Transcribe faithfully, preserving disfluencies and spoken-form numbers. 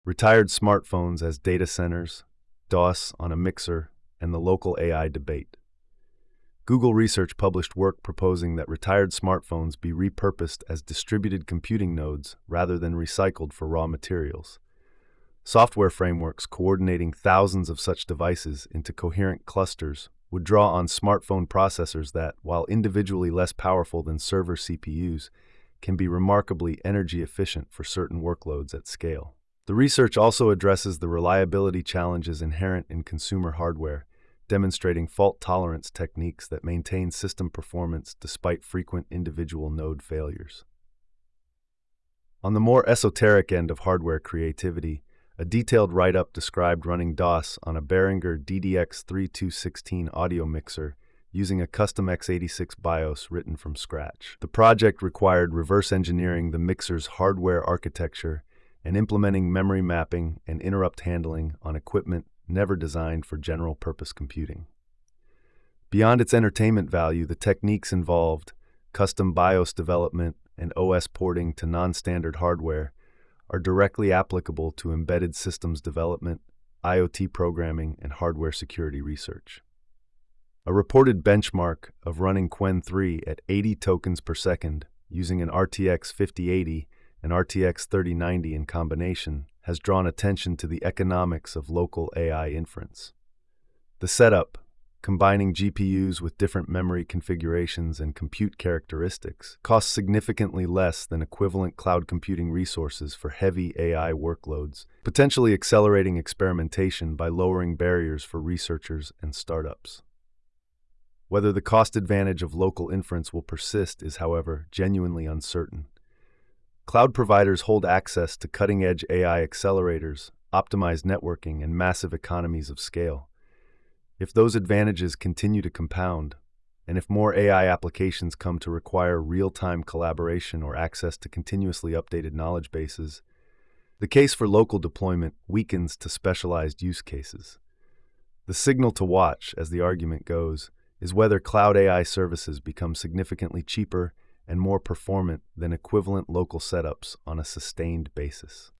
Retired smartphones as data centers, DOS on a mixer, and the local A I debate. Google Research published work proposing that retired smartphones be repurposed as distributed computing nodes rather than recycled for raw materials. Software frameworks coordinating thousands of such devices into coherent clusters would draw on smartphone processors that, while individually less powerful than server C P Us, can be remarkably energy efficient for certain workloads at scale. The research also addresses the reliability challenges inherent in consumer hardware, demonstrating fault tolerance techniques that maintain system performance despite frequent individual node failures. On the more esoteric end of hardware creativity, a detailed write-up described running DOS on a Behringer D D X thirty-two sixteen audio mixer using a custom x eighty-six BIOS written from scratch. The project required reverse engineering the mixer's hardware architecture and implementing memory mapping and interrupt handling on equipment never designed for general-purpose computing. Beyond its entertainment value, the techniques involved, custom BIOS development and O S porting to non-standard hardware, are directly applicable to embedded systems development, IoT programming, and hardware security research. A reported benchmark of running Qwen three at eighty tokens per second using an R T X fifty eighty and R T X thirty ninety in combination has drawn attention to the economics of local A I inference. The setup, combining G P Us with different memory configurations and compute characteristics, costs significantly less than equivalent cloud computing resources for heavy A I workloads, potentially accelerating experimentation by lowering barriers for researchers and startups. Whether the cost advantage of local inference will persist is, however, genuinely uncertain. Cloud providers hold access to cutting-edge A I accelerators, optimized networking, and massive economies of scale. If those advantages continue to compound, and if more A I applications come to require real-time collaboration or access to continuously updated knowledge bases, the case for local deployment weakens to specialized use cases. The signal to watch, as the argument goes, is whether cloud A I services become significantly cheaper and more performant than equivalent local setups on a sustained basis.